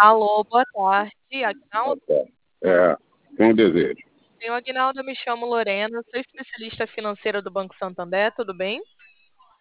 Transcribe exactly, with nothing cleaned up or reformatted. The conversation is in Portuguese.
Alô, boa tarde, Boa Agnaldo? tarde. É, quem deseja? Senhor Agnaldo, eu me chamo Lorena, sou especialista financeira do Banco Santander, tudo bem?